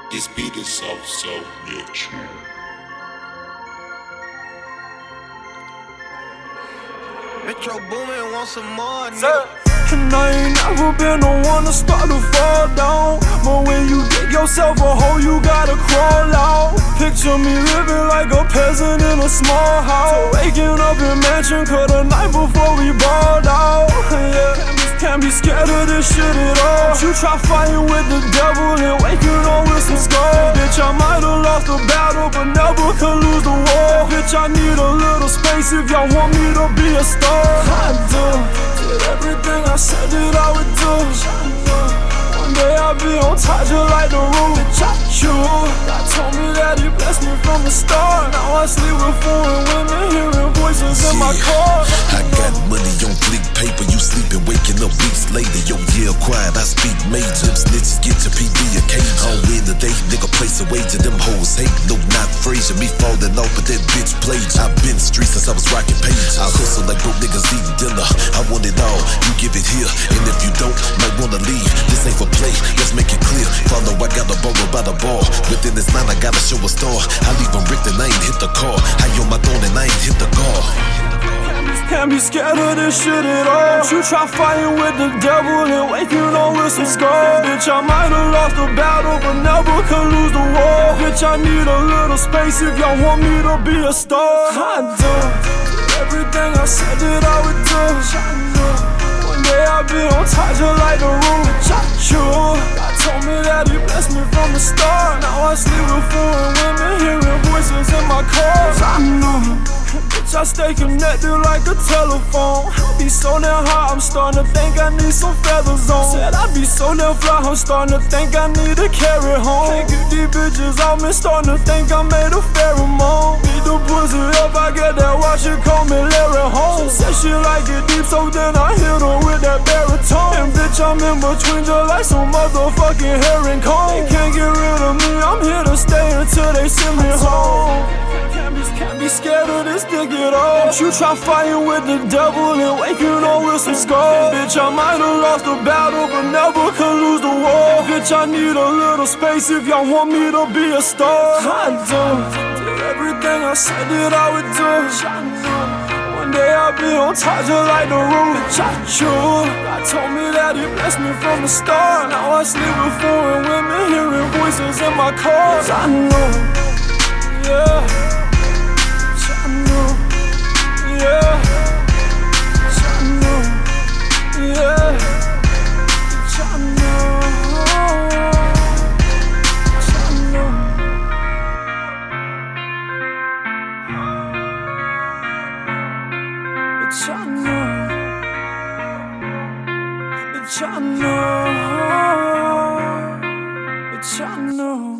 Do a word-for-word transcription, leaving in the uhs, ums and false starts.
This beat is so, so natural. Metro Boomin want some more, nigga. And I ain't never been the one to start to fall down, but when you dig yourself a hole, you gotta crawl out. Picture me living like a peasant in a small house, waking up in mansion, cut the night before we balled out. Yeah. Can't be scared of this shit at all. You try fighting with the devil and waking up with some scars. Bitch, I might've lost the battle, but never could lose the war. Bitch, I need a little space if y'all want me to be a star. I do, did everything I said that I would do. One day I'll be on top just like the roof. Bitch, I choose. God told me that he blessed me from the start. Now I sleep with foreign women, hearing voices in my car. I got money on fleek paper, you sleeping, waking up weeks later. Yo, yeah, quiet, I speak major. Them snitches get to P D a cage. I don't win today, nigga, place a wager. Them hoes hate, no, not Frazier. Me falling off, but that bitch played. I been street since I was rocking pages. I hustle like broke niggas eating dinner. I want it all, you give it here. And if you don't, might wanna leave. This ain't for play, let's make it clear. Follow, I got a borrow by the ball. Within this line, I gotta show a star. I leave them ripped and I ain't hit the car. I on my throne and I ain't hit the guard. Can't be scared of this shit at all. You try fighting with the devil and waking up with some scars. Bitch, I might've lost the battle, but never could lose the war. Bitch, I need a little space if y'all want me to be a star. I do everything I said that I would do. One day I'll be on top just like the roof. Bitch, I choose. God told me that he blessed me from the start. Now I sleep with foreign women, hearing voices in my cars. I know. Bitch, I stay connected like a telephone. I be so damn high, I'm starting to think I need some feathers on. Said I be so damn fly, I'm starting to think I need to carry home. Can't get these bitches off me, starting to think I made a pheromone. Beat the pussy up, I get that watch, it call me Larry Holmes. Said she like it deep, so then I hit her with that baritone. And bitch, I'm in between just like some motherfucking herring comb. They can't get rid of me, I'm here to stay until they send me home. Can't be scared of this dick at all. You try fighting with the devil and waking up with some scars. Bitch, I might've lost the battle, but never could lose the war. Bitch, I need a little space if y'all want me to be a star. I do, did everything I said that I would do. One day I'll be on top just like the roof. Bitch, I choose. God told me that he blessed me from the start. Now I sleep with foreign women, hearing voices in my cars. I know, yeah. Bitch, I know, bitch, I know, bitch, I know.